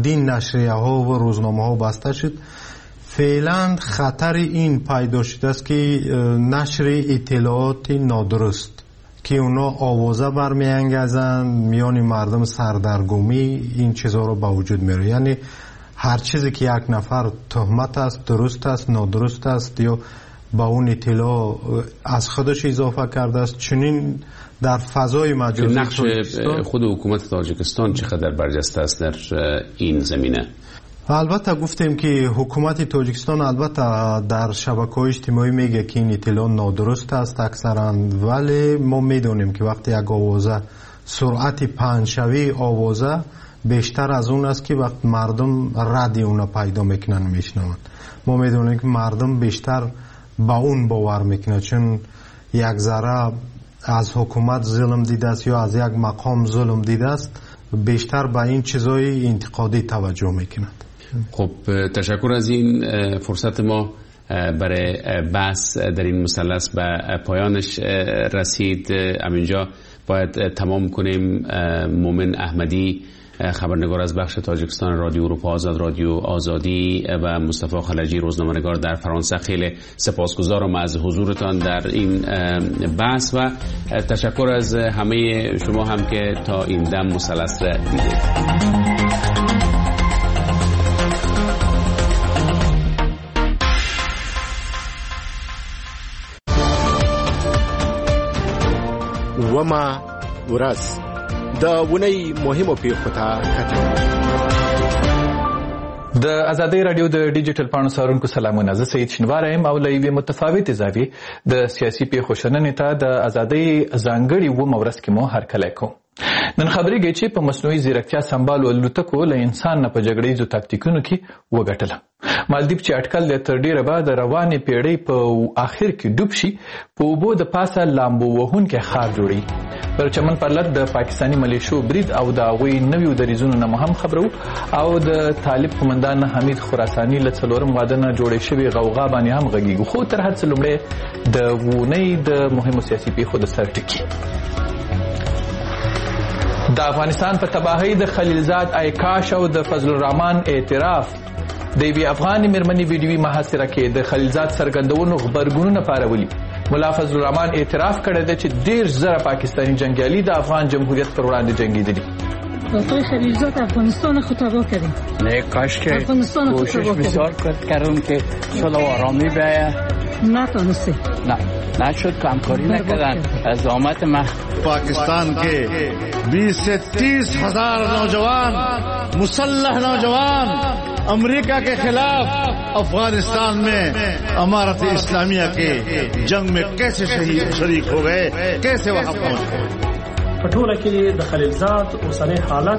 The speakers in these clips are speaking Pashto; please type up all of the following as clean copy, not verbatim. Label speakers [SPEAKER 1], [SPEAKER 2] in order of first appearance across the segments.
[SPEAKER 1] چندین نشریه ها و روزنامه ها بسته شد. فعلا خطر این پیدا شده است که نشر اطلاعات نادرست که اونا آوازه برمیانگیزند میان مردم، سردرگمی، این چیزها رو به وجود میاره. یعنی هر چیزی که یک نفر تهمت است، درست است، نادرست است یا با اون اطلاع از خودش اضافه کرده است، چنین در فضای مجازی
[SPEAKER 2] نقش خود حکومت تاجیکستان چقدر برجسته است در این زمینه؟
[SPEAKER 1] البته گفتیم که حکومت تاجیکستان البته در شبکه‌های اجتماعی میگه که این اطلاع نادرست است اکثرا، ولی ما میدونیم که وقتی یک آوازه سرعت پهن‌شوی آوازه بیشتر از اون است که وقت مردم رد اون پیدا میکنن میشنوند. ما میدونیم که مردم بیشتر با اون باور میکنه، چون یک ذره از حکومت ظلم دیده است یا از یک مقام ظلم دیده است، بیشتر به این چیزای انتقادی توجه میکند.
[SPEAKER 2] خب تشکر از این فرصت. ما برای بحث در این مثلث به پایانش رسید. همینجا باید تمام کنیم. مومن احمدی، خبرنگار از بخش تاجیکستان رادیو اروپا آزاد، رادیو آزادی، و مصطفی خلجی، روزنامه‌نگار در فرانسه، خیلی سپاسگزارم از حضورتان در این بحث و تشکر از همه شما هم که تا این دم مثلث را دیدید.
[SPEAKER 3] وما ورځ د ونی مهمو پیښو ته کتل.
[SPEAKER 4] د ازادۍ رادیو د ډیجیټل پاڼو څارونکو سلامونه. زه سید شینواری یم او له یوې متفاوتې زاویې د سیاسي پیښو شننې ته د ازادۍ ځانګړې اوومه ورځ کې مو هرکلی کوم. نن خبرېږي چې په مصنوعي ځیرکتیا سمبالو الوتکو له انسان نه په جګړیزو تاکتیکونو کې وګټله. مالدیپ چې اټکل دی تر ډیره به د روانې پیړۍ په آخر کې ډوب شي، په اوبو د پاسه لامبو وهونکی ښار جوړوي. پر چمن پرلط د پاکستاني ملیشو برید او د هغوی نویو دریځونو نه هم خبرو او د طالب قومندان حمید خراساني له څلورم واده نه جوړې شوې غوغا باندې هم غږیږو. خو تر هر څه لومړی د اونۍ د مهمو سیاسي پیښو د سر ټکي. د افغانستان په تباهۍ د خلیلزاد ایکاش او د فضل الرحمن اعتراف. د یوې افغانې مېرمنې ویډیوي محاصره کې د خلیلزاد څرګندونو غبرګونونه پارولي. ملا فضل الرحمن اعتراف کړی دی چې ډېر زره پاکستانی جنګیالي د افغان جمهوریت پر وړاندې جنګېدلي.
[SPEAKER 5] آقای خلیلزاد افغانستان خود تباه کردیم.
[SPEAKER 6] نه کاش که کوشش بسیار کردم که صلح و آرامی بیاید.
[SPEAKER 5] نتونسته.
[SPEAKER 6] نشد، همکاری نکردن. از آمد ما
[SPEAKER 7] پاکستان کے 20 سے 30 ہزار نوجوان مسلح نوجوان امریکہ کے خلاف افغانستان میں امارت اسلامیہ کے جنگ میں کیسے شریک ہو گئے، کیسے وہاں پہنچ گئے.
[SPEAKER 8] پټوله کې د خلیلزاد اوسنی حالت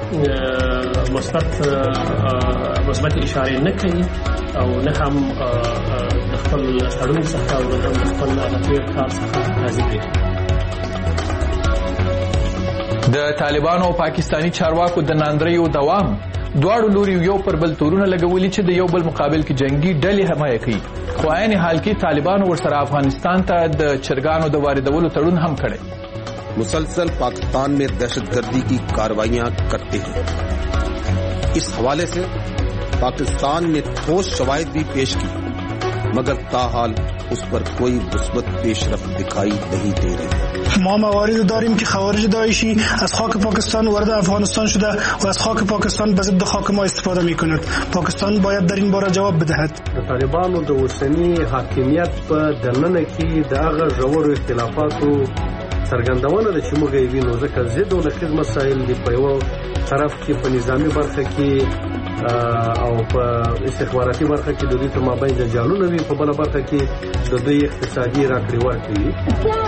[SPEAKER 8] مثبت اشاره نه کوي او نه هم د خپل تړون څخه او نه هم د خپل هغه کار څخه راضي دي.
[SPEAKER 4] د طالبانو او پاکستانی چارواکو د ناندریو دوام. دواړو لوري یو پر بل تورونه لګولي چې د یو بل مقابل کې جنگي ډلې حمایه کوي. خو عین حال کې طالبانو ورسره افغانستان ته د چرګانو د واردولو تړون هم کړی.
[SPEAKER 9] مسلسل پاکستان میں دہشت گردی کی کارروائیاں کرتے ہیں. اس حوالے سے پاکستان نے ٹھوس شواہد بھی پیش کی، مگر تاحال اس پر کوئی مثبت پیش رفت دکھائی نہیں دے رہی.
[SPEAKER 10] ما موارد داریم که خوارج داعشی از خاک پاکستان وارد افغانستان شده و از خاک پاکستان به ضد خاک ما استفاده می‌کند. پاکستان باید در این باره جواب بدهد.
[SPEAKER 8] د طالبانو د اوسنی حاکمیت په دننه کې د هغه ژورو اختلافاتو څرګندونه ده چې موږ یې وینو، ځکه ضد او نقیض مسایل دي. په یو طرف کې په نظامی برخه کې او په استخباراتي برخه کې د دوی تر مابین جنجالونه وي، په بله برخه کې د دوی اقتصادي راکړې ورکړې وي.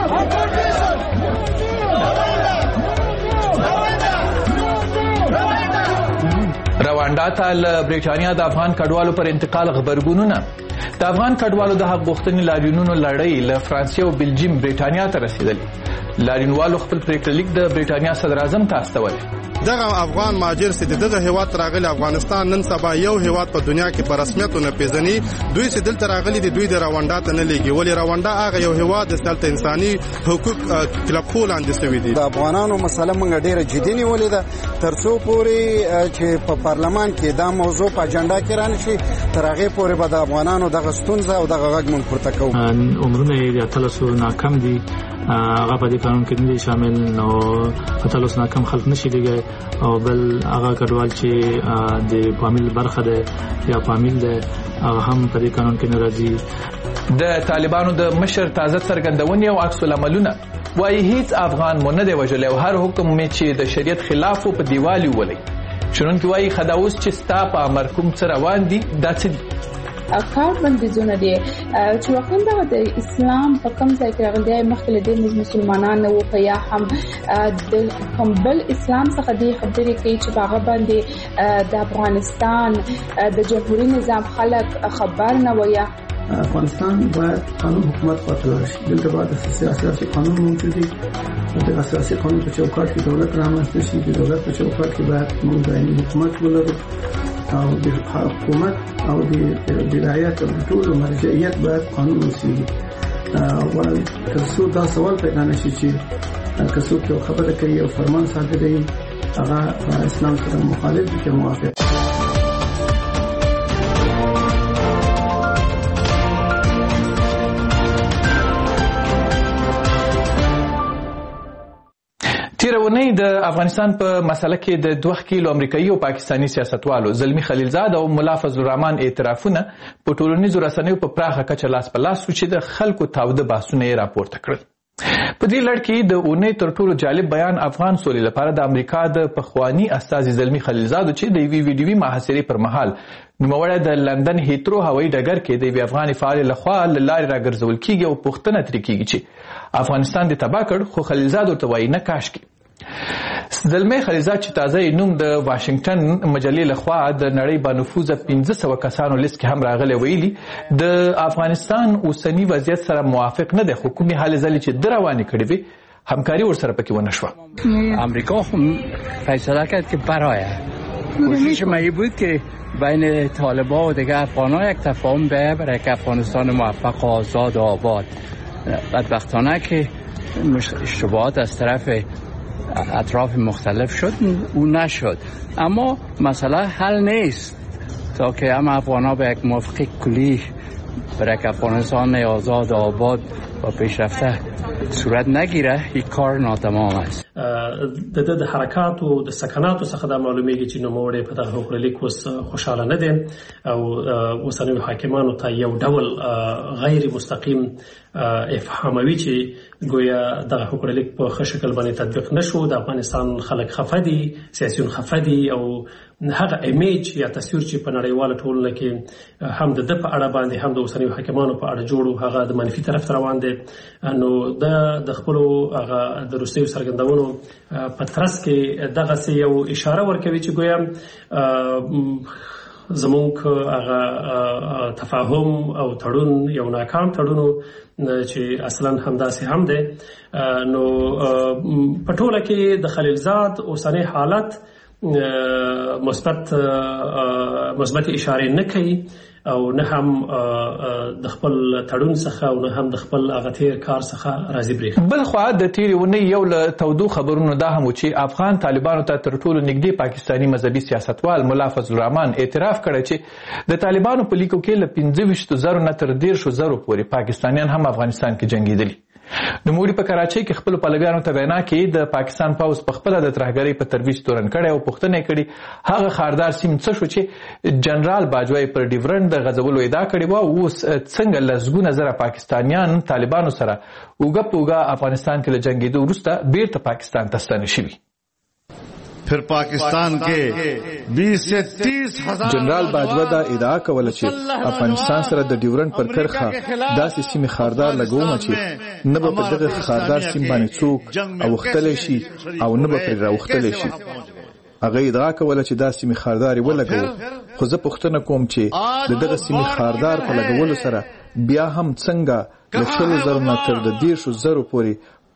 [SPEAKER 4] روانډا ته له برېټانیا د افغان کډوالو پر انتقال غبرګونونه. د افغان کډوالو د حق غوښتنې لاریونونو لړۍ له فرانسې او بلجیم برېټانیا ته رسېدلې. لاریونوالو خپل پرېکړه لیک د برېټانیا صدر اعظم ته استولی.
[SPEAKER 11] د دغه افغان مهاجر چې دغه هیواد راغلي افغانستان نن سبا یو هیواد په دنیا کې په رسمیت نه پیژني. دوی چې دلته راغلي دي دوی د رواندا ته نه لګي، ولې رواندا هغه یو هیواد د دلته انساني حقوق کلب خو لاندې شوی دي.
[SPEAKER 12] د افغانانو مسله موږ ډیره جدي نیولې ده، ترڅو پورې چې په پارلمان کې دا موضوع په اجنډا کې رانشي تر هغه پورې به د افغانانو دغه ستونزه او دغه غږ موږ پورته کوو.
[SPEAKER 13] عمرونه یې اتلسو ناکام دي، هغه په دې قانون کې نه دي شامل، نو اتلسو ناکام خلک نشي دیږي، او بل هغه کډوال چې د فامیل برخه ده یا فامیل ده هغه هم په دې قانون کې نه راځي.
[SPEAKER 4] د طالبانو د مشر تازه څرګندونې او عکس العملونه وايي هیڅ افغان مو نه دی وژلی او هر حکم می چې د شریعت خلاف په دیوالي ولي. شنونکي وايي خدا اوس چې ستا په امر کوم څه روان دي دا څه دي؟
[SPEAKER 14] کار بندیزونه دي چې واقعا د اسلام په کوم ځای کې راغلي مخکې له دې مسلمانان او په یا هم د کمبل اسلام څخه دي خبرې کوي چې هغه باندې د افغانستان د جمهوریت نظام خلک خبر نه وي.
[SPEAKER 15] افغانستان باید قانون حکومت پاتې شي. دلته باید اساسي قانون موجود وي. د اساسي قانون په چوکاټ کې دولت رامنځته شي. د دولت په چوکاټ کې باید موږ دایمي حکومت ولرو او د حکومت او د ولایت او ټول مرجعیت باید قانون وسیږي. او ترڅو دا سوال پیدا نشي چې کڅوړ یو خبره کوي او فرمان صادروي هغه اسلام سره مخالف دي که موافق.
[SPEAKER 4] تیرونی د افغانستان په مسله کې د 2 کیلو امریکایي او پاکستانی سیاستوالو زلمی خلیلزاد او ملا فضل الرحمن اعترافونه په ټولنیزو رسنیو په پراخه کچه لاس په لاس چې د خلکو تاوده بحثونه یې راپورته کړل. په دې لړ کې د اونۍ تر ټولو جالب بیان افغان سولې لپاره د امریکا د پخوانی استازي زلمی خلیلزاد چې د یوې ویډیوي محاصرې پر مهال نوموړی د لندن هیترو هوایي ډګر کې د یوې افغاني فعال لخوا له لارې راګرځول کیږي او پوښتنه ترې کیږي چې افغانستان دې تباه کړ، خو خلیلزاد ورته وایي نه کاشکې. زلمی خلیلزاد چې تازه نوم د واشنگټن مجلې لخوا د نړۍ با نفوذه 1500 کسانو لیست کې هم راغلی ویلي د افغانستان اوسنی وضعیت سره موافق نه دی، خو کومې هلې ځلې چې ده روانې کړې وې همکاري ورسره پکې ونه شوه.
[SPEAKER 6] امریکا فیصله کرد که برایه کوشش ما بود که بین طالبان و دیگه افغان‌ها یک تفاهم به برای که افغانستان موفق و آزاد و آباد. بدبختانه که اشتباهات از طرف اطراف مختلف شد او نشد، اما مسئله حل نیست تا که هم افغان‌ها به یک موافقه کلی برای که افغانستان آزاد و آباد و پیشرفته صورت نگیره این کار ناتمام است.
[SPEAKER 16] د حرکات او د سکناتو څخه د معلومیږي چې نوموړی په دغه حکم لیک اوس خوشاله نه دي او اوسنیو حاکمانو ته یو ډول غیر مستقیم افهاموي چې گویا دغه حکم لیک په ښه شکل باندې تطبیق نشو. د افغانستان خلک خفه دي، سیاسيون خفه دي او هغه ایمیج یا تصویر چې په نړیواله ټولنه کې هم د په اړه باندې هم د اوسنیو حاکمانو په اړه جوړو هغه د منفي طرف روان دي. نو د خپل هغه د روسي سرګندونو په ترڅ کې دغه څه یو اشاره ورکوي چې گویا زمونږ هغه تفاهم او تړون یو ناکام تړون چې اصلا همداسې هم دی. نو په ټوله کې د خلیلزاد اوسنی حالت مثبت اشاره نه کوي او نه هم د خپل تړون څخه او نه هم د خپل هغه تیر کار څخه راضي بریښي. بل خو د تیرې اونۍ یو له تودو خبرونو دا هم چې افغان طالبانو ته تر ټولو نږدې پاکستانی مذهبي سیاستوال ملا فضل الرحمن اعتراف کړی چې د طالبانو په لیکو کې له 25,000 نه تر 13,000 پورې پاکستانیان هم افغانستان کې جنگیدلي. نوموړي په کراچۍ کې خپل پلویانو ته وینا کې د پاکستان پوځ په خپل د ترهګرۍ په ترویج تورن کړي او پوښتنه کړي هغه خاردار سیم څه شو چې جنرال باجوای پر ډیورنډ د غزولو ادعا کړې و او څنګه لسګونه زره پاکستانیان طالبانو سره اوګه پوګه افغانستان کې له جنگیدو وروسته بیرته پاکستان ته ستانه شوي.
[SPEAKER 7] फिर पाकिस्तान के 20 से 30 हजार
[SPEAKER 4] जनरल बाजवा دا ادعا کوله چې افغانستان سره د ډیورنډ پر کرخه داسې سیمې خاردار لګوم چې نه به په دغه خاردار سیم باندې څوک او وختلی شي او نه به پرې راوختلی شي. هغه ادعا کوله چې دا سیمې خاردارې ولګوو، خو زه پوښتنه کوم چې د دغه سیمې خاردار په لګولو سره بیا هم څنګه له 100,000 نه تر 13,000 پورې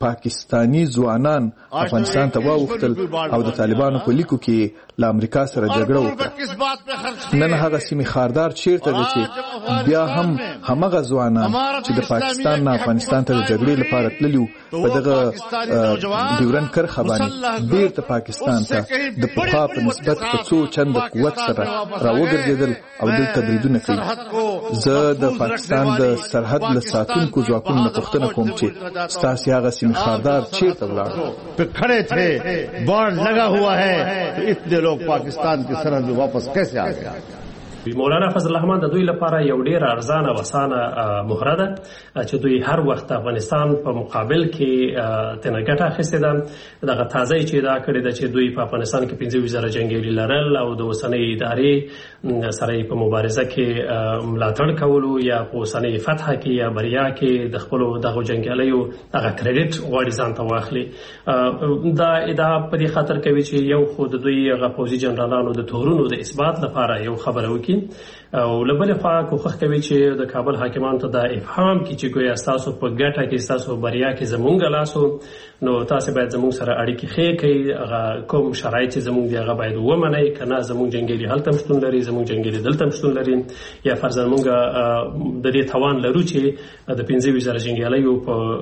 [SPEAKER 4] پاکستانی ځوانان افغانستان ته واوښتل او د طالبانو په لیکو کې له امریکا سره جګړه وکړه. نن هغه سیمې خاردار چیرته ده چې بیا هم همغه ځوانان چې د پاکستان نه افغانستان ته د جګړې لپاره تللي وو په دغه ډیورنډ کرښه باندې بیرته پاکستان ته د پخوا په نسبت په څو چنده قوت سره راوګرځېدل او دلته بریدونه کوي. زه د پاکستان د سرحد له ساتونکو ځواکونو نه پوښتنه کوم چې ستاسې هغه سیمې خاردار چیرته ولاړ؟
[SPEAKER 7] کھڑے تھے بارڈ لگا ہوا ہے تو اتنے لوگ پاکستان کی سرحد میں واپس کیسے آ گیا؟
[SPEAKER 16] مولانا فضل الرحمن د دوی لپاره یو ډیر ارزانه وسانه مهره ده چې دوی هر وخت افغانستان په مقابل کې تنه ګټه اخیستې ده. دغه تازه چې دا کړی ده چې دوی په افغانستان کې 15,000 جنگیالي لرل او د اوسنۍ ادارې سره په مبارزه کې ملاتړ کولو یا په اوسنۍ فتح کې یا بریا کې د خپل دغه جنگیالیو دغه کریډټ غواړي ځان ته واخلي. دا ادعا په دې خاطر کوي چې یو خو د دوی هغه پوځي جنرالانو د تورونو د اثبات لپاره یو خبره وکړي او لبل خوا کوښښ کوي چې د کابل حاکمانو ته دا افهام کړي چې ګویا تاسو په ګټه کې تاسو بریا کې زمونږ لاسو نو تاسو باید زمونږ سره اړیکې ښې کړئ. کوم شرایط چې زمونږ دی هغه باید ومنئ که نه زمونږ جنګیالي هلته هم شتون لري زمونږ جنګیالي دلته هم شتون لري یا فرضاً موږ د دې توان لرو چې د 15,000 جنګیالیو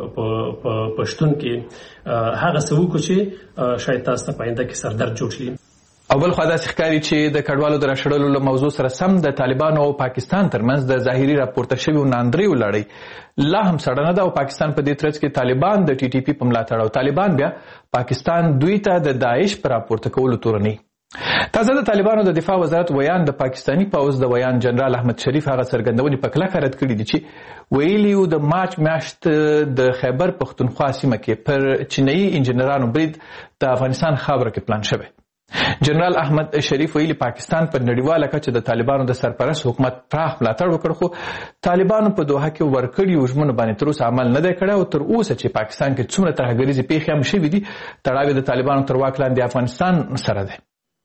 [SPEAKER 16] په شتون کې هغه څه وکړو چې شاید تاسو ته په آینده کې سردرد جوړ شي.
[SPEAKER 4] او بل خوا داسې ښکاري چې د کډوالو د راښړلو له موضوع سره سم د طالبانو او پاکستان ترمنځ د ظاهري راپورته شویو ناندریو لړۍ لا هم سړنه ده او پاکستان په دې ترڅ کې طالبان د ټي ټي پي په ملاتړ او طالبان بیا پاکستان دوی ته د داعش په راپورته کولو تورنوي. تازه د طالبانو د دفاع وزارت ویان د پاکستانی پوځ د ویان جنرال احمد شریف هغه څرګندونې په کلکه رد کړي دي چې ویلي وو د مارچ میاشت د خیبر پښتونخوا سیمه کې پر چینایي انجینرانو برید د افغانستان خاوره کې پلان شوی. جنرال احمد شریف ویلي پاکستان په نړیواله کچه د طالبانو د سرپرست حکومت پراخ ملاتړ وکړ خو طالبانو په دوحه کې ورکړیو ژمنو باندې تر اوسه عمل نه دی کړی او تر اوسه چې پاکستان کې څومره ترهګریزې پیښې هم شوي دي تړاو د طالبانو تر واک لاندې افغانستان سره دی.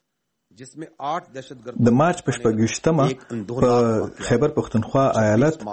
[SPEAKER 4] د مارچ په 28 په خیبر پښتونخوا ایالت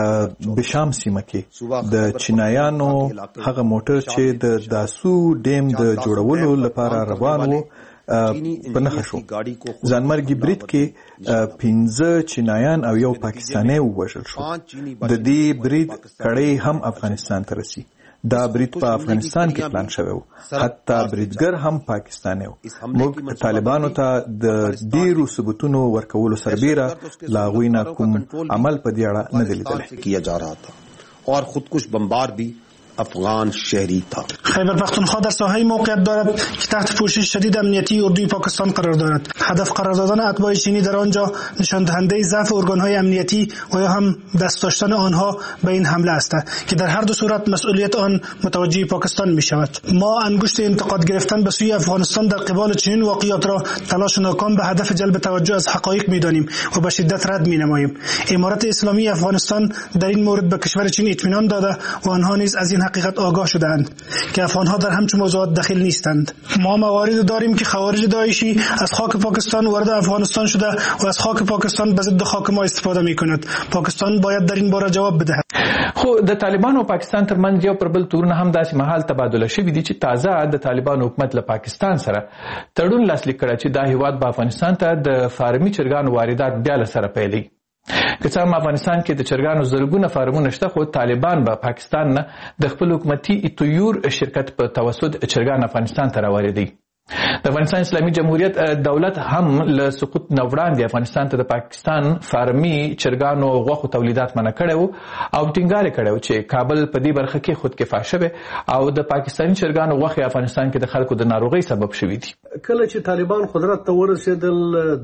[SPEAKER 4] بشام سیمه کې د چینایانو هغه موټر چې د داسو ډیم د جوړولو لپاره روان وو په نښه شو. ځانمرګي برید کې 15 چینایان او یو پاکستانی ووژل شو. د دې برید کړۍ هم افغانستان ته رسي. دا برید په افغانستان کې پلان شوی و. حتی بریدګر هم پاکستانی و. موږ طالبانو ته د ډیرو ثبوتونو ورکولو سربیره لا هغوی نه کوم عمل په دې اړه نه دی لیدلی.
[SPEAKER 9] کیا جا رہا تھا اور خودکش بمبار بھی افغان شهری تا.
[SPEAKER 10] خیبر پختونخوا در ساحه موقعیت دارد که تحت پوشش شدید امنیتی اردوی پاکستان قرار دارد. هدف قرار دادن اتباع چینی در آنجا نشان دهنده ضعف ارگانهای امنیتی و یا هم دست داشتن آنها به این حمله است که در هر دو صورت مسئولیت آن متوجه پاکستان می شود. ما انگشت انتقاد گرفتن به سوی افغانستان در قبال چنین واقعیات را تلاش ناکام به هدف جلب توجه از حقایق می دانیم و به شدت رد می نماییم. امارت اسلامی افغانستان در این مورد به کشور چین اطمینان داده و آنها نیز از این حقیقت آگاه شدند که افغانها در همچون موضوعات دخیل نیستند. ما مواردی داریم که خوارج داعشی از خاک پاکستان وارد افغانستان شده و از خاک پاکستان به ضد خاک ما استفاده می‌کند. پاکستان باید در این باره جواب بدهد.
[SPEAKER 4] خو د طالبانو او پاکستان ترمنځ یو پر بل تورونه هم داسې مهال تبادله شوي دي چې تازه د طالبانو حکومت له پاکستان سره تړون لاسلیک کړی چې دا هیواد به افغانستان ته د فارمي چرګانو واردات بیا له سره پیلوي. که څه هم افغانستان کې د چرګانو زرګونه فارمونه شته خو طالبان به پاکستان نه د خپل حکومتي ایتویور شرکت په توسط چرګان افغانستان ته راوړي. د افغانستان اسلامي جمهوریت دولت هم له سقوط نه وړاندې افغانستان ته د پاکستان فارمي چرګانو غوښو تولیدات منع کړی و او ټینګار یې کړی و چې کابل په دې برخه کې خودکفا شوی او د پاکستاني چرګانو غوښې افغانستان کې د خلکو د ناروغۍ سبب شوي دي.
[SPEAKER 8] کله چې طالبان قدرت ته ورسېدل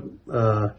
[SPEAKER 8] د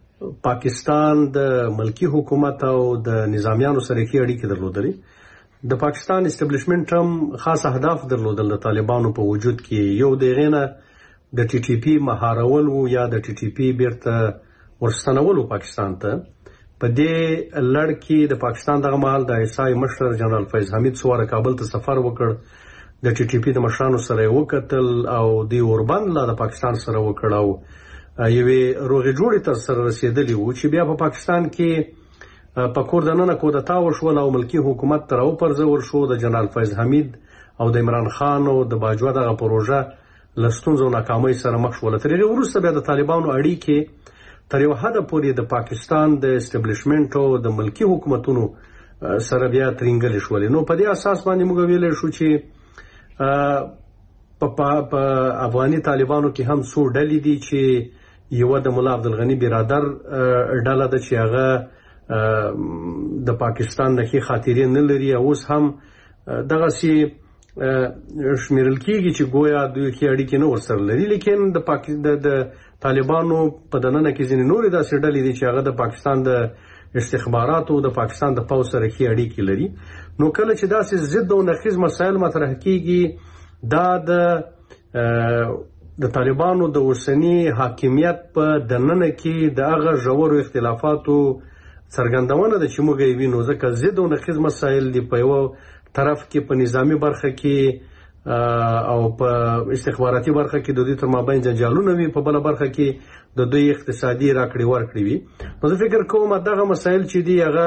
[SPEAKER 8] پاکستان د ملکی حکومت او د نظامیانو سره کې اړیکې درلودلې. د پاکستان اسټابلیشمنت هم خاص اهداف درلودل د طالبانو په وجود کې. یو دغه نه د ټي ټي پی مهارول وو یا د ټي ټي پی بیرته ورستنولو پاکستان ته. په دې لړ کې د پاکستان دغه مهال د ایسای مشر جنرال فیض حمید سواره کابل ته سفر وکړ. د ټي ټي پی د مشرانو سره وکتل او دی اوربند لا د پاکستان سره وکړ او یوې روغې جوړې تر سره رسېدلې وو چې بیا په پاکستان کې په کور دننه کودتا وشول او ملکی حکومت ته راوپرځول شو. د جنرال فیض حمید او د عمران خان او د باجوه دغه پروژه له ستونزو ناکامۍ سره مخ شوله. تر هغې وروسته بیا د طالبانو اړیکې تر یو حده پورې د پاکستان د اسټبلیشمنټ او د ملکي حکومتونو سره بیا ترینګلې شولې. نو په دې اساس باندې موږ ویلی شو چې په افغاني طالبانو کې هم څو ډلې دي چې یوه د ملا عبدالغني برادر ډله ده چې هغه د پاکستان نه ښې خاطرې نه لري او اوس هم دغسې شمیرل کېږي چې گویا دوی ښې اړیکې نه ورسره لري. لیکن د طالبانو په دننه کې ځینې نورې داسې ډلې دي چې هغه د پاکستان د استخباراتو د پاکستان د پوځ سره ښې اړیکې لري. نو کله چې داسې ضد او نقیض مسایل مطرح کېږي دا د طالبانو د اوسني حاکمیت په دننه کې د هغه ژورو اختلافاتو څرګندونه ده چې موږ یې وینو، ځکه ضد او نقیض مسایل دي. په یوه طرف کې په نظامی برخه کې او په استخباراتي برخه کې د دوی تر مابین جنجالونه وي، په بله برخه کې د دوی اقتصادي راکړې ورکړې وي. نو زه فکر کوم دغه مسایل چې دي هغه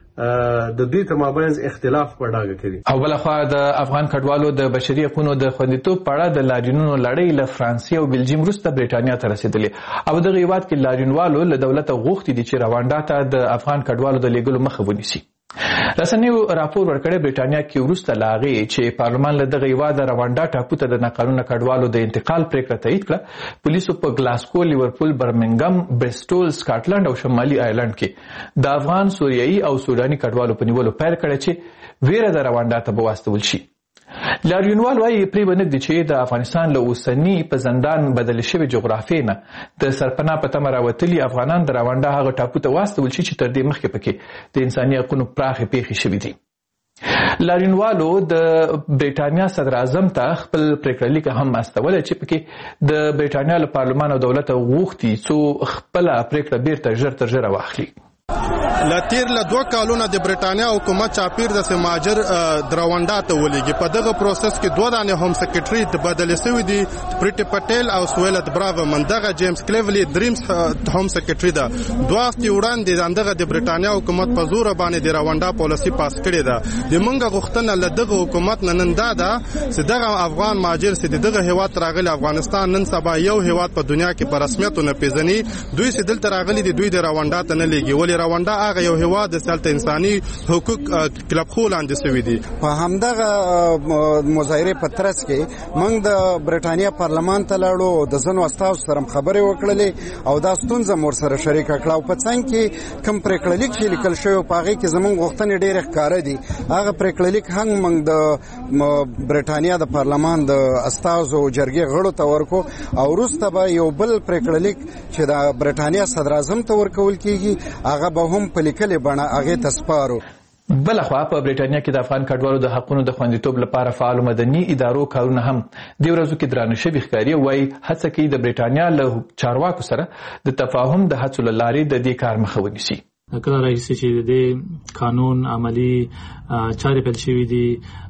[SPEAKER 8] د دوی تر مابین اختلاف په ډاګه کوي.
[SPEAKER 4] او بلخوا د افغان کډوالو د بشري حقوقو د خوندیتوب په اړه د لاریونونو لړۍ له فرانسې او بلجیم وروسته برېټانیا ته رسېدلې او دغه هېواد کې لاریونوالو له دولته غوښتي دي چې روانډا ته د افغان کډوالو د لیږلو مخه ونیسي. رسنیو راپور ورکړی برېټانیا کې وروسته له هغې چې پارلمان له دغه هېواده روانډا ټاپو ته د ناقانونه کډوالو د انتقال پرېکړه تایید کړه. پولیسو په ګلاسکو، لیورپول، برمنګم، برسټول، سکاټلند او شمالي آیرلنډ کې د افغان، سوریایي او سوداني کډوالو په نیولو پیل کړی چې ویره د روانډا ته به واستول شي. لاریونوال وایي پرې به نږدي چې د افغانستان له اوسني په زندان بدلې شوې جغرافیې نه د سرپناه په تمه راوتلي افغانان د روانډا هغه ټاپو ته واستول شي چې تر دې مخکې پکې د انساني حقونو پراخې پیښې شوي دي. لاریونوالو د برېټانیا صدر اعظم ته خپل پریکړه لیک هم استولی چې پکې د برېټانیا له پارلمان او دولته غوښتي څو خپله پریکړه بیرته ژر تر ژره واخلي.
[SPEAKER 11] لاتیر له 2 کالونه د برېټانیا حکومت چاپیر د مهاجر دروانډا ته ولېږي. په دغه پروسس کې 2 دانې هوم سیکرټري بدلې شوي دي، پریټي پټیل او سویلت براو. من دغه جیمز کلیولي دریمز هوم سیکرټري ده. 2 هفتې وړاندې دغه د برېټانیا حکومت په زور باندې د روانډا پالیسي پاس کړې ده. د منګه غوښتنه له دغه حکومت نن دا ده چې دغه افغان مهاجر چې دغه هیواد راغلي افغانستان نن سبا یو هیواد په دنیا کې په رسمیت نه پیژني. دوی چې دلته راغلي دي دوی د روانډا ته نه لېږي، ولې روانډا هغه یو هیواد د سلطه انساني حقوق کلب خو لاندې شوی دي.
[SPEAKER 12] په همدغه مظاهره په ترڅ کې موږ د برېټانیا پارلمان ته لاړو، د ځینو استازو سره خبرې وکړلې او دا ستونزه مور سره شریکه کړه. او په څنګ کې کوم پریکړه لیک چې لیکل شوی په هغې کې زموږ غوښتنې ډېرې ښکاره دي. هغه پریکړه لیک هم موږ د برېټانیا د پارلمان د استازو جرګې غړو ته ورکو او وروسته به یو بل پریکړه لیک چې د برېټانیا صدر اعظم ته ورکول کېږي هغه به هم په لیکلې بڼه هغې ته سپارو.
[SPEAKER 4] بلخوا په برېټانیا کې د افغان کډوالو د حقونو د خوندیتوب لپاره فعالو مدني ادارو کارونه هم د ورځو کې درانه شوي ښکاري. وایي هڅه کوي د برېټانیا له چارواکو سره د تفاهم د هڅو له لارې د دې کار مخه ونیسي.
[SPEAKER 13] کله راځي چې د قانون عملی چارې پیل شوي دي،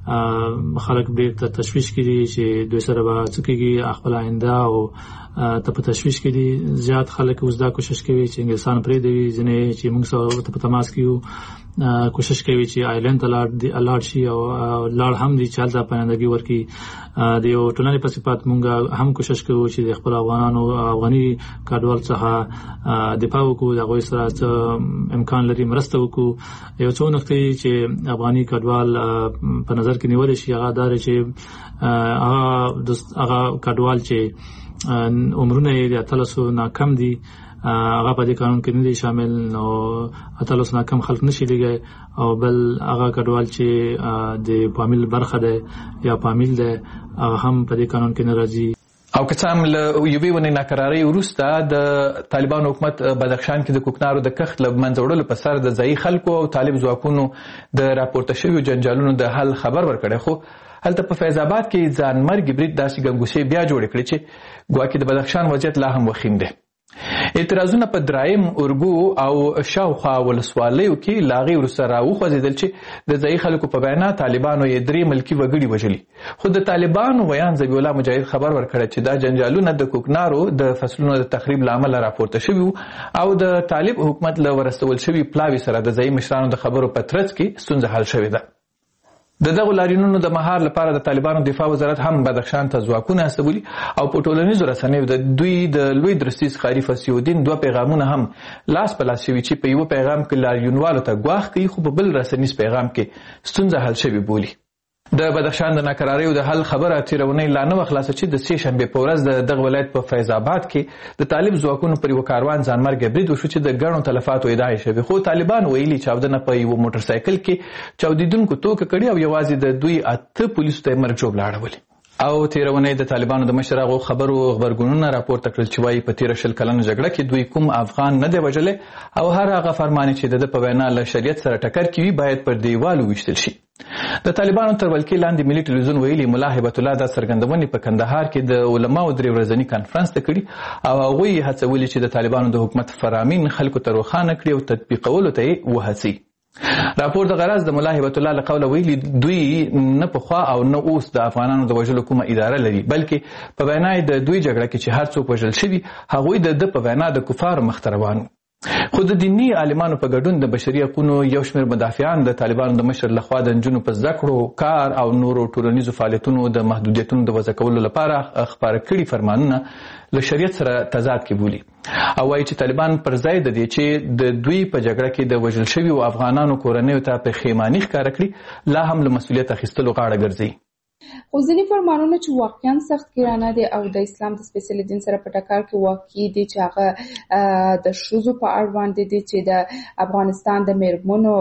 [SPEAKER 13] خلک ډېر تشویش کړي چې دوی سره به څه کېږي، خپل آینده او ته په تشویش کې دي. زیات خلک اوس دا کوشش کوي چې انګلستان پرېږدي، ځینې چې موږ سره په تماس کې یو کوشش کوي چې آیلند ته لاړ شي او لاړ هم دي چې هلته پایندګي ورکړي. د یو ټولنې په صفت موږ هم کوشش کوو چې د خپل افغانانو افغاني کډوال څخه دفاع وکړو، د هغوی سره څه امکان لري مرسته وکړو. یو څو نقطې چې افغاني کډوال په نظر کې نیول شي هغه دا چې هغه کډوال چې عمرونه یې د 18 نه کم دي هغه په دې قانون کې نه دي شامل، نو 18 نه کم خلک نشي لګي. او بل هغه کډوال چې د فامیل برخه ده یا فامیل ده هغه هم په دې قانون کې نه راځي.
[SPEAKER 4] او که څه هم له یوې ونې ناکرارۍ وروسته د طالبانو حکومت بدخشان کې د کوکنارو د کښت له منځه وړلو په سر د ځایي خلکو او طالب ځواکونو د راپورته شویو جنجالونو د حل خبر ورکړی، خو هلته په فیض آباد کې ځانمرګي برید داسې ګنګوسې بیا جوړې کړې چې ګواکې د بدخشان وضعیت لا هم وخیم دی. اعتراضونه په درایم، اورګو او شاوخوا ولسوالیو کې له هغې وروسته راوخوځېدل چې د ځایي خلکو په وینا طالبانو یې 3 ملکي وګړي وژلي. خو د طالبانو ویان ذبیح الله مجاهد خبر ورکړی چې دا جنجالونه د کوکنارو د فصلونو د تخریب له امله راپورته شوي او د طالب حکومت له ورستول شوي پلاوي سره د ځایي مشرانو د خبرو په ترڅ کې ستونزه حل شوې ده. د دغو لاریونونو د مهار لپاره د طالبانو دفاع وزارت هم بدخشان ته ځواکونه استولي او په ټولنیزو رسنیو د دوی د لوی درستیز قاري فصیح‌الدین 2 پیغامونه هم لاس په لاس شوي چې په یو پیغام کې لاریونوالو ته ګواښ کوي خو په بل رسنیز پیغام کې ستونزه حل شوي بولي. د بدخشان د ناکراریو د حل خبره تیرونی لا نه خلاصه چې د 3 شنبه په ورځ د دغه ولایت په فیض آباد کې د طالب ځواکونو پر یو کاروان ځانمرګ برید وشو چې د ګڼو تلفاتو ادعا شوې خو طالبان ویلي چاودنه په یو موټر سایکل کې چاودیدونکو توګه کړي او یوازې د دوی 8 پولیسو ته مرګ جوړ لاړولي. او تیرونی د طالبانو د مشر هغو خبرګونونه راپورته کړل چې وایي په تیر 20 کلنه جګړه کې دوی کوم افغان نه دی وژلی او هر هغه فرمان چې د په وینا له شریعت سره ټکر کوي باید پر دیوال وویشتل شي. د طالبانو تر ولکې لاندې ملي ټلویزیون ویلي ملا هیبت الله دا څرګندونې په کندهار کې د علماو 3 ورځني کانفرنس ته کړي او هغوی هڅولي چې د طالبانو د حکومت فرامین خلکو ته روښانه کړي او تطبیقولو ته یې وهڅوي. راپور د غرض د ملا هیبت الله له قوله ویلي دوی نه پخوا او نه اوس د افغانانو د وژلو کومه اداره لري بلکې په وینا د دوی جګړه کې چې هر څوک وژل شوي هغوی د په وینا د کفارو مخته روان خو د دیني عالمانو په ګډون د بشري حقوقو یو شمېر مدافعان د طالبانو د مشر لخوا د نجونو په زده کړو کار او نورو ټولنیزو فعالیتونو د محدودیتونو د وضع کولو لپاره خپاره کړي فرمانونه له شریعت سره تضاد کې بولي او وایي چې طالبان پر ځای د دې چې د دوی په جګړه کې د وژل شویو افغانانو کورنیو ته پښیماني ښکاره کړي لا هم له مسؤلیت اخیستلو غاړه ګرځي.
[SPEAKER 14] خو ځینې فرمانونه چې واقعا سخت ګرانه دي او د اسلام د سپیڅلي دین سره په ټکر کې واقع دي چې هغه د ښځو په اړوند دي چې د افغانستان د میرمنو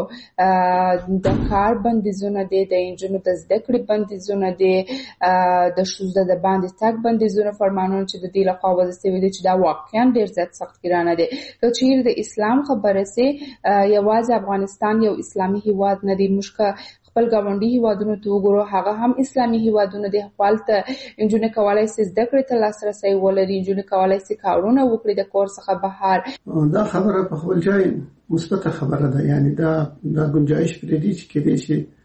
[SPEAKER 14] د کار بندیزونه دي د نجونو د زده کړې بندیزونه دي د ښځو د باندې تګ بندیزونه فرمانونه چې د دې لخوا وضع شوي دي چې دا واقعا ډېر زیات سخت ګرانه دي. که چیرې د اسلام خبره سي یوازې افغانستان یو اسلامي هیواد نه دی موږ خپل ګاونډي هیوادونو ته وګورو هغه هم اسلامي هیوادونه دي خپلته انجونې کولای شي زده کړې ته لاسرسی ولري انجونې کولای شي کارونه وکړي د کور څخه بهر.
[SPEAKER 15] دا خبره په خپل ځای مثبت خبره ده یعنی دا گنجائش پرې دي چې کېدای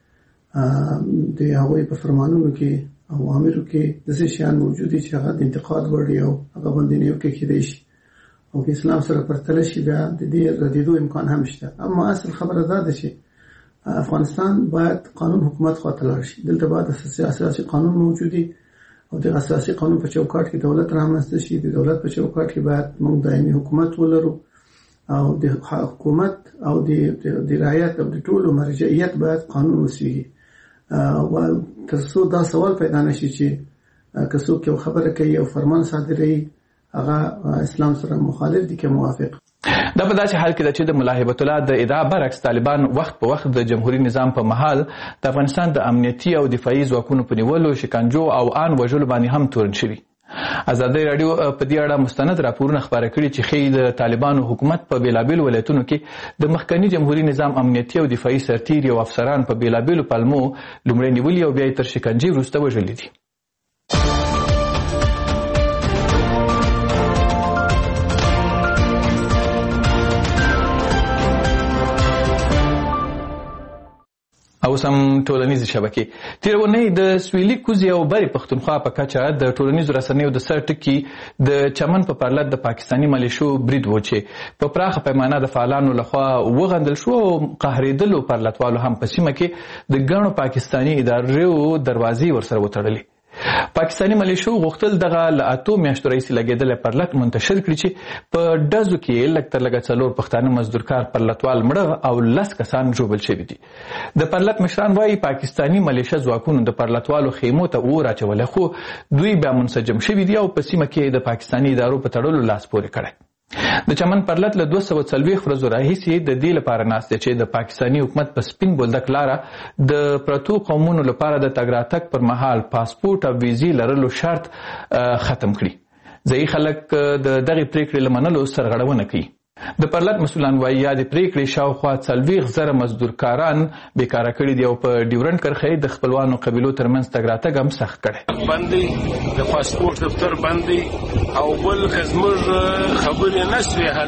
[SPEAKER 15] شي د هغوی په فرمانونو کې اوامرو کې داسې شیان موجود دي چې هغه د انتقاد وړ او هغه باندې یو کې کېدای شي او په اسلام سره پرتله شي بیا د دې ردېدو امکان هم شته. اما اصل خبره دا ده چې افغانستان باید قانون حکومت خواته لاړ شي. دلته باید اساسي قانون موجودي او د اساسي قانون په چوکاټ کې دولت رامنځته شي. د دولت په چوکاټ کې باید موږ دایمي حکومت ولرو او د حکومت او د رعایت او د ټولو مرجعیت باید قانون وسیږي. او تر څو دا سوال پیدا نشي چې که څوک یو خبره کوي او فرمان صادروي هغه اسلام سره مخالف دي که موافق.
[SPEAKER 4] دا په داسې حال کې ده چې د ملا هیبت الله د ادعا برعکس طالبان وخت په وخت د جمهوریت نظام په محل د افغانستان د امنیتي او دفاعي ځواکونو په نیولو شکنجو او آن وژلو باندې هم تورن شوي. ازادي رادیو په دې اړه مستند راپورونه خپاره کړي چې ښیي د طالبانو حکومت په بیلابیلو ولایتونو کې د مخکني جمهوریت نظام امنیتي او دفاعي سرتیري او افسران په بیلابیلو پلمو لومړی نیولي او بیا یې تر شکنجې وروسته وژلي دي. او سم ټولنیزې شبکې تیرونی د سویلي کوزي او بری پښتونخوا په کچه د ټولنیزو رسنیو د سر ټکي د چمن په پرلط د پاکستاني ملیشو برید و چې په پراخه پیمانه د فعالانو لخوا وغندل شو او قهرېدلو پرلطوالو هم په سیمه کې د ګڼو پاکستاني ادارو دروازې ورسره وتړلې. پاکستاني ملیشو غوښتل دغه له 8 میاشتو راهیسې لګېدلی پرلط منتشر کړي چې په ډزو کې لږ تر لږه 4 پښتانه مزدورکار پرلطوال مړه او 10 کسان ژوبل شوي دي. د پرلط مشران وایي پاکستاني ملیشه ځواکونو د پرلطوالو خیمو ته اور اچولی خو دوی بیا منسجم شوي دي او په سیمه کې د پاکستاني ادارو په تړلو لاس پورې کړی. د چمن پرلط له 240 ورځو راهیسې د دې لپاره ناست دی چې د پاکستاني حکومت په سپین بولدک لاره د پرتو قومونو لپاره د تګ راتګ پر مهال پاسپورت او ویزې لرلو شرط ختم کړي. ځایي خلک د دغې پریکړې له منلو سرغړونه کوي. د پرلط مسؤلان وایي یا د پریکړې شاوخوا 40,000 مزدورکاران بیکاره کړي دي او په ډیورنډ کرښې د خپلوانو قبیلو ترمنځ تګ راتګ هم سخت کړی.
[SPEAKER 17] باندې د پاسپورت دفتر باندې او بل زموږ خبرې نه شوې حل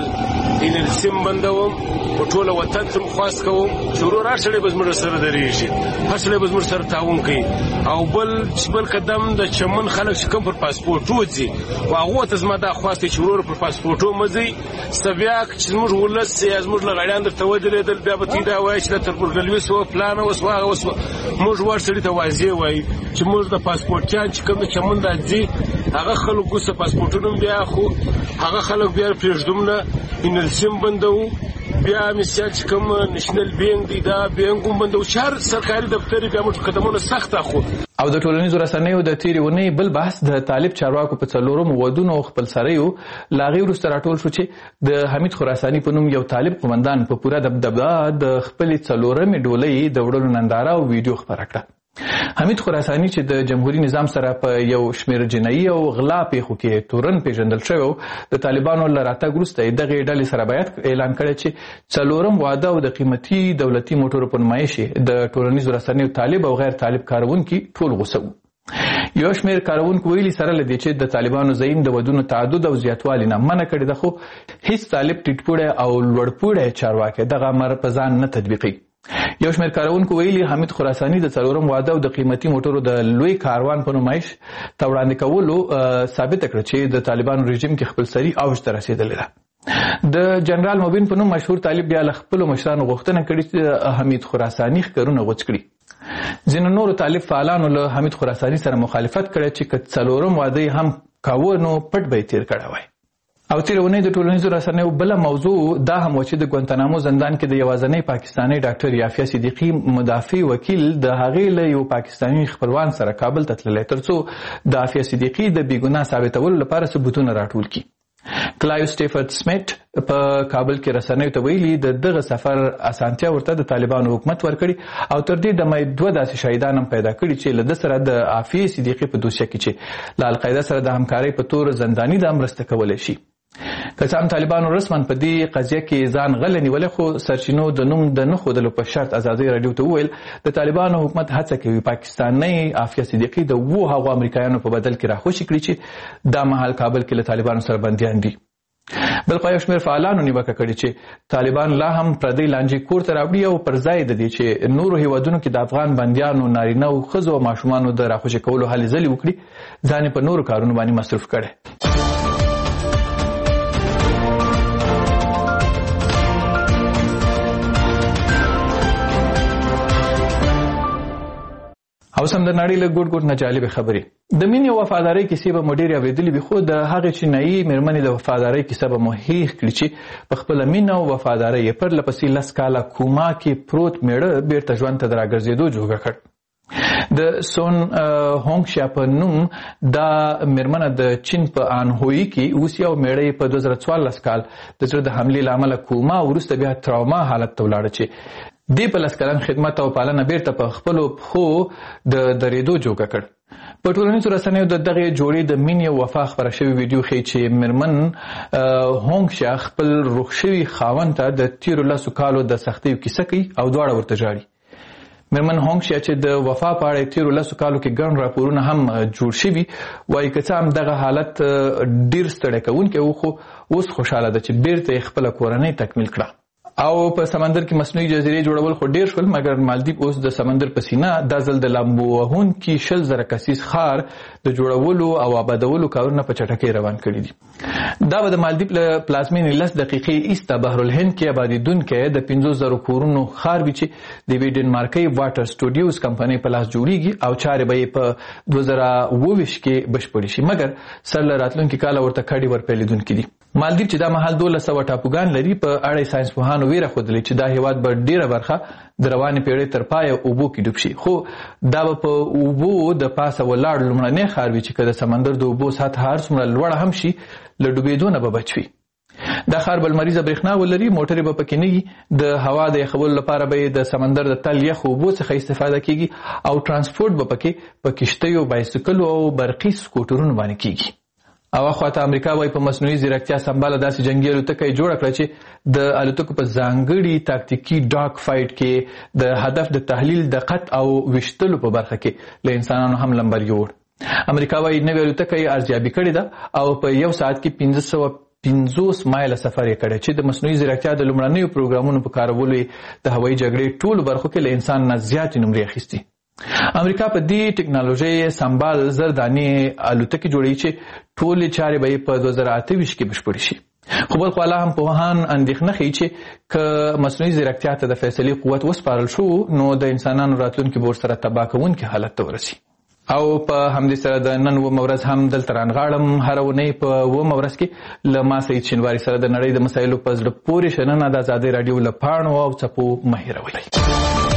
[SPEAKER 17] انرژي بندوم په ټوله وطن ته خواست کوم چې ورور هر سړی به زموږ سره درېږي، هر سړی به زموږ سره تعاون کوي. او بل قدم د چمن خلک چې کوم پر پاسپورټو ځي هغو ته زما دا خواست دی چې ورور پر پاسپورټو مه ځئ. بیا چې زموږ ولس یا زموږ لغړیان درته ودرېدل بیا به تی دا وایي چې دا تربورګلوي سوه فلانه وسوه هغه وسوه. موږ ور سړي ته واضح وایي چې موږ د پاسپورټیان چې کوم د چمن دا ځي هغه خلک اوس پاسپورټونه بیا خو هغه خلک بیا پرېږدم نه، انرژي بندوو. بیا مثال چې کوم نېشنل بینک دی دا بینک هم بندوو چې هر سرکاري دفتر بیا موږ قدمونه سخت اخلو.
[SPEAKER 4] او د ټولنیزو رسنیو د تیرې اونۍ بل بحث د طالب چارواکو په 4 ودونو خپلسریو لاغي وروسته راټول شو چې د حمید خراساني په نوم یو طالب قومندان په پوره دبدبه د خپلې 4مې ډولۍ د وړلو ننداره او ویډیو خپره کړه. حمید خراساني چې د جمهوریت نظام سره په یو شمېر جنایي او غلا پیښو کې تورن پیژندل شوی د طالبانو له راتګ وروسته دغه ډلې سره باید اعلان کړی چې 4م واده او د قیمتي دولتي موټرو په نمایش د ټولنیزو رسنیو طالب او غیر طالب کاروونکي ټول غوسه وو. یو شمېر کاروونکو ویلي سره لدې چې د طالبانو زعیم د ودونو تعدد او زیاتوالي نه منع کړی ده، خو هیڅ طالب ټیټپوړی او لوړپوړی چارواکی دغه امر په ځان نه تطبیقي. یو شمېر کاروونکو ویلي حمید خراساني د 4م واده او د قیمتي موټرو د لوی کاروان په نمایش ته وړاندې کولو ثابت کړ چې د طالبانو رژیم کې خپلسري اوج ته رسېدلې ده. د جنرال مبین په نوم مشهور طالب بیا له خپلو مشرانو غوښتنه کړې چې حمید خراساني ښکرونه غوڅ کړي. ځینو نورو طالب فعالانو له حمید خراساني سره مخالفت کړی چې که 4م واده هم کاوه نو پټ به یې تیر کړی وای. او تیره اونۍ د ټولنیزو رسنیو بله موضوع دا هم و چې د ګوانتانامو زندان کې د یوازنۍ پاکستاني ډاکټر یافیه صدیقي مدافع وکیل د هغې له یو پاکستاني خپلوان سره کابل ته تللی ترڅو د یافیه صدیقي د بېګناه ثابتولو لپاره ثبوتونه راټول کړي. کلایو سټیفورد سمیت په کابل کې رسنیو ته ویلي د دغه سفر اسانتیا ورته د طالبانو حکومت ورکړي او تر دې دمه 2 داسې شهیدان هم پیدا کړي چې له ده سره د عافیې صدیقي په دوسیه کې چې له القاعده سره د همکارۍ په تور زنداني د مرسته کولی شي. که څه هم طالبانو رسما په دې قضیه کې ځان غلی نیولی، خو سرچینو د نوم د نه ښودلو په شرط ازادۍ راډیو ته وویل د طالبانو حکومت هڅه کوي پاکستاني عافیه صدیقي د 2 هغو امریکایانو په بدل کې راخوشي کړي چې دا مهال کابل کې له طالبانو سره بندیان دي. بل خوا یو شمېر فعالانو نیوکه کړې چې طالبان لا هم پردی لانجې کور ته راوړي او پر ځای د دې چې نورو هیوادونو کې د افغان بندیانو نارینه او ښځو او ماشومانو د راخوشي کولو هلې ځلې وکړي ځان په نورو کارونو باندې مصروف کړي. او سم د نړۍ له ګوټ ګوټ نه جالبې خبرې. د مینې او وفادارۍ کیسې به مو ډېرې اورېدلې وي، خو د هغې چینایي مېرمنې د وفادارۍ کیسه به مو هېښ کړي چې په خپله مینه او وفادارۍ یې پرله پسې 10 کاله کوما کې پروت مېړه بېرته ژوند ته د راګرځېدو جوګه کړ. د سون هونګ شیا په نوم دا مېرمنه د چین په آنهویي کې اوسي او مېړه یې په 2014 کال د زړه د حملې له امله کوما وروسته بیا تراوما حالت ته ولاړه چې دې په 10 کلن خدمت او پالنه بیرته په خپلو پښو د درېدو جوګه کړ. په ټولنیزو رسنیو د دغې جوړې د مینې او وفا خپره شوې ویډیو ښیي چې مېرمن هونګ شیا خپل روغ شوي خاوند ته د تېرو 10 کالو د سختیو کیسه کوي او دواړه ورته ژاړي. مېرمن هونګ شیا چې د وفا په اړه تېرو 10 کالو کې ګڼ راپورونه هم جوړ شوي وایي که څه هم دغه حالت ډېر ستړی کوونکی و، خو اوس خوشحاله ده چې بیرته یې خپله کورنۍ تکمیل کړه. او په سمندر کې مصنوعي جزیرې جوړول خو ډیر شول، مګر مالدیپ اوس د سمندر په سینه دا ځل د لامبو وهونکي 60,000 کسیز ښار د جوړولو او آبادولو کارونه په چټکۍ روان کړي دي. دا به د مالدیپ له پلازمینې 10 دقیقې ایسته بحر الهند کې آبادېدونکی د 50,000 کورونو ښار وي چې د یوې ډنمارکۍ واټر سټوډیوز کمپنۍ په لاس جوړیږي او چارې به یې په 2022 کې بشپړې شي، مګر سر له راتلونکي کاله ورته کډې ورپیلېدونکي دي. مالدیپ چې دا مهال 1200 ټاپوګان لري، په اړه ساینسپوهانو ویره ښودلې چې دا هیواد به ډیره برخه د روانې پیړۍ تر پایه اوبو کې ډوب شي، خو دا به په اوبو د پاسه ولاړ لومړنی ښار وي چې که د سمندر د اوبو سطحه هر څومره لوړه هم شي له ډوبېدو نه به بچ وي. دا ښار به لمریزه برېښنا ولري، موټرې به پکې نه وي، د هوا د یخولو لپاره به د سمندر د تل یخ اوبو څخه استفاده کیږي او ترانسپورټ به پکې په کشتیو، بایسکلو او برقي سکوټرونو باندې کیږي. او خواته امریکا وایي په مصنوعي ځیرکتیا سمباله داسې جنګي الوتکه یې جوړه کړه چې د الوتکو په ځانګړي تاکتیکي ډاګ فایټ کې د هدف د تحلیل، دقت او ویشتلو په برخه کې له انسانانو هم لمبر یوړ. امریکا وایي نوې الوتکه یې ارزیابي کړې ده او په 1 ساعت کې 50 مایله سفر یې کړی چې د مصنوعي ځیرکتیا د لومړنیو پروګرامونو په کارولو د هوایي جګړې ټولو برخو کې له انسان نه زیاتې نمرې اخیستي. امریکا په دې ټکنالوژۍ سمبال زر دانې الوتکې جوړوي چې ټولې چارې به یې په 2028 کې بشپړې شي. خو بل خوا لا هم پوهان اندېښنه ښیي چې که مصنوعي ځیرکتیا ته د فیصلې قوت وسپارل شو نو د انسانانو راتلونکي به ورسره تباه کوونکي حالت ته ورسي. او په همدې سره د نن 9 ورځ هم دلته رانغاړم. هره اونۍ په 9 ورځ کې له ما سعید شینواري سره د نړۍ د مسایلو په زړه پورې شننه د ازادۍ راډیو له پاڼو او څپو مه هېروئ.